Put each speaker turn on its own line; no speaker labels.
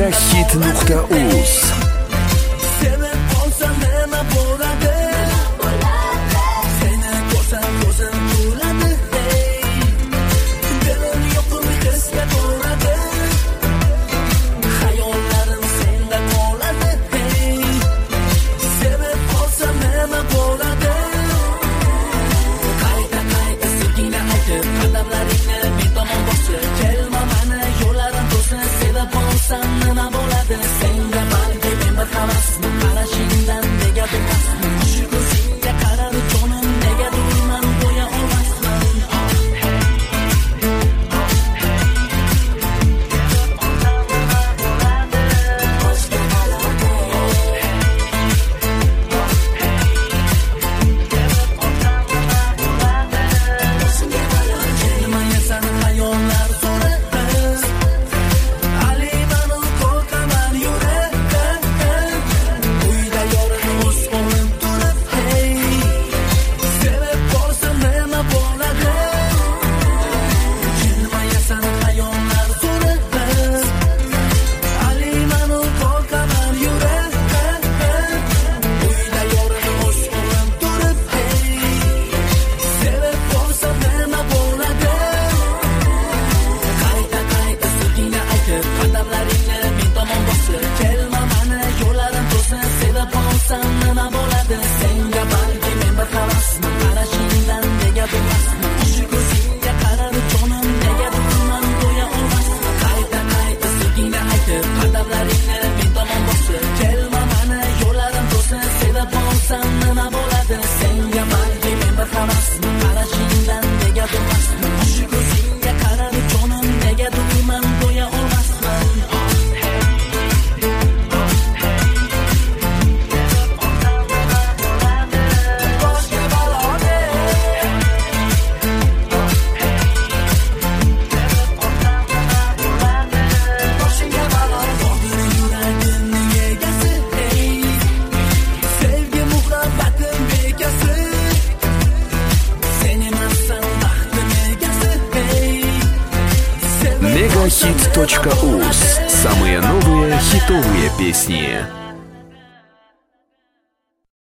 Megahit.uz.
Sevib qolsam nima bo'ladi? Seni ko'rsam ko'zim to'ladi. Dilim yo'qim hisga to'ladi. Hayollarim senda qoladi. Sevib qolsam nima bo'ladi? Qayta sevgingni aytib, qadamlaringni men tomon bosib, kelma mani yo'llarim to'sin. Sevib qolsam nima bo'ladi? Senga balki men bir havasman, qarashingdan nega bilmasman, shu ko'zingga qarab jonim nega durman, qo'ya olmasman. Kelmayasan hayollar so'rab, alimanu qo'rqaman yurakdan. Uyda yorim o'z qo'lim turib, sevib qolsam nima bo'ladi? Kelmayasan hayollar so'rab, alimanu qo'rqaman yurakdan. Uyda yorim o'z qo'lim turib, sevib qolsam nima bo'ladi? Qayta sevgingni aytib, qadamlaringni men tomon bosib, kelma mani yo'llarim to'sin. Sevib qolsam nima bo'ladi? Senga balki men bir havasman, qarashingdan nega bilmasman, shu ko'zingga qarab jonim nega durman, qo'ya olmasman. Qayta sevgingni aytib, qadamlaringni men tomon bosib, kelma mani yo'llarim to'sin. Sevib qolsam nima bo'ladi? Senga balki men bir havasman, qarashingdan nega bilmasman, shu ko'zingga qarab jonim nega durman, qo'ya olmasman. Boshga balode, boshga balode, yuragimning egasi, sevgi muhabbatim bekasi, sen emassan baxtim egasi.
Megahit.uz. Самые новые хитовые песни.